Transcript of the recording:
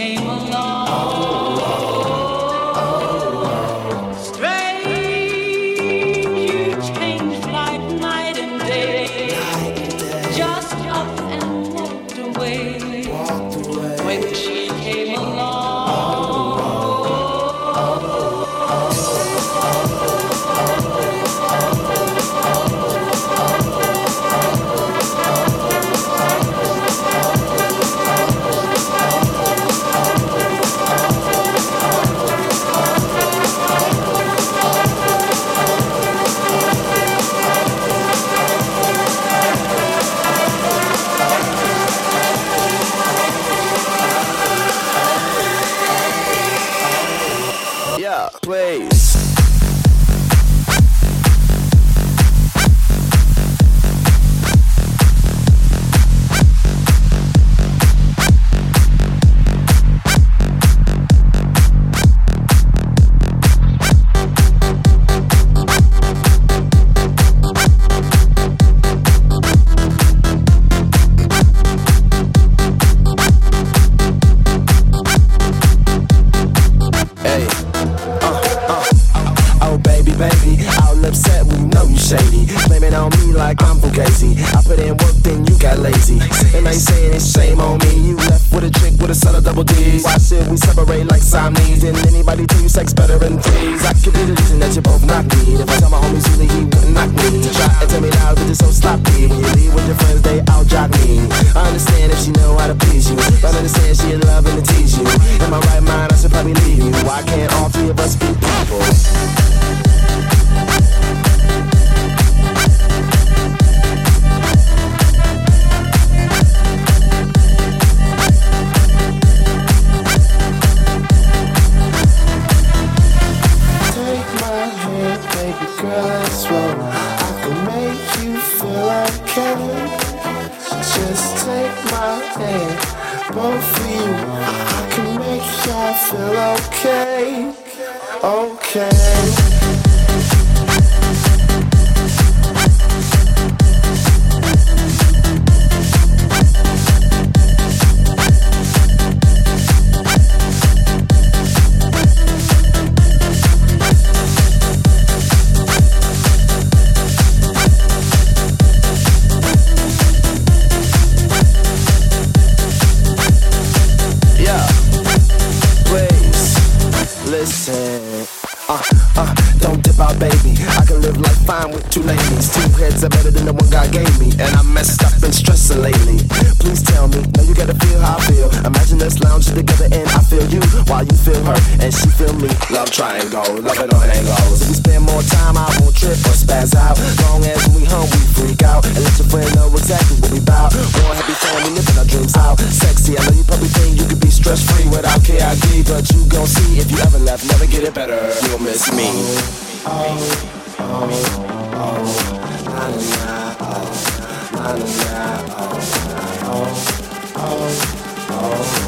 Don't dip out, baby. I can live life fine with two ladies. Two heads are better than the one God gave me. And I'm messed up and stressing lately. Please tell me, now you gotta feel how I feel. Imagine us lounging together and I feel you while you feel her and she feel me. Love triangle, love it on angles. If we spend more time, I won't trip or spaz out. Long as when we home, we freak out. And let your friend know exactly what we bout. One happy family living our dreams out. Sexy, I know you probably think you could be stress free without KID, but you gon' see if you ever left, never get it better. You'll miss me. Oh,